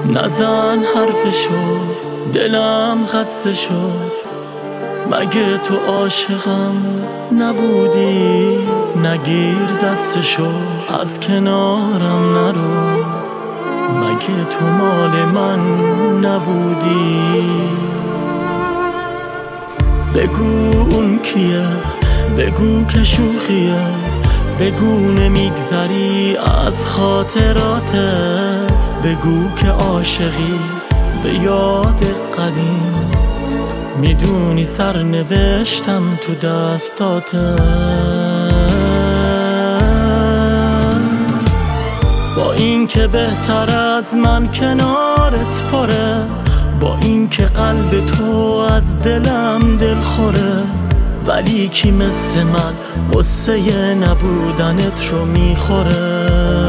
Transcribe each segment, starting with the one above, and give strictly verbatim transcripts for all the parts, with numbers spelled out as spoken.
نزن حرفشو، دلم خسته شد. مگه تو عاشقم نبودی؟ نگیر دستشو، از کنارم نرو. مگه تو مال من نبودی؟ بگو اون کیه، بگو که شوخیه، بگو نمیگذری از خاطراتت، بگو که عاشقی به یاد قدیم، میدونی سر نوشتم تو دستاتت. با این که بهتر از من کنارت پره، با این که قلب تو از دلم دل خوره، ولی کی مثل من قصه نبودنت رو میخوره؟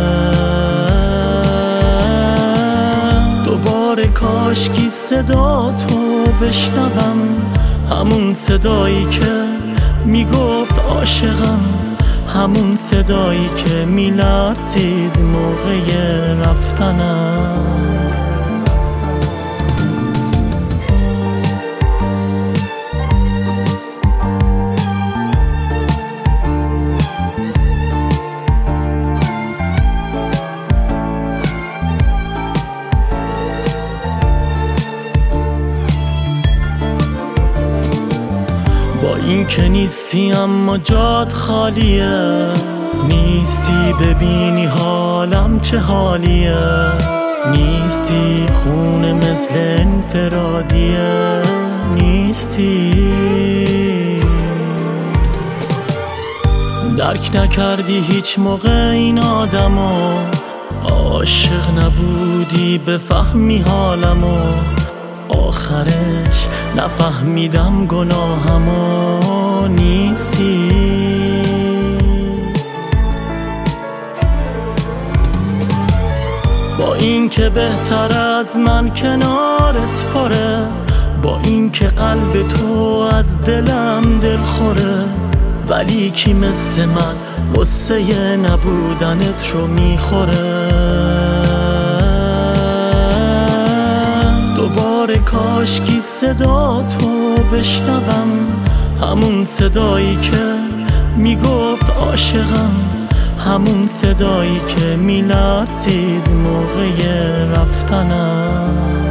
دوباره کاشکی صدا تو بشنوم، همون صدایی که میگفت عاشقم، همون صدایی که میلرزید موقع رفتنم. با این که نیستی اما جات خالیه، نیستی ببینی حالم چه حالیه، نیستی خونه مثل انفرادیه، نیستی. درک نکردی هیچ موقع این آدمو، عاشق نبودی بفهمی حالمو، آخرش نفهمیدم گناهمو، نیستی. با این که بهتر از من کنارت پره، با این که قلب تو از دلم دل خوره، ولی کی مثل من قصه نبودنت رو میخوره؟ دوباره کاشکی صدا تو بشنوم، همون صدایی که میگفت عاشقم، همون صدایی که میلرزید موقع رفتنم.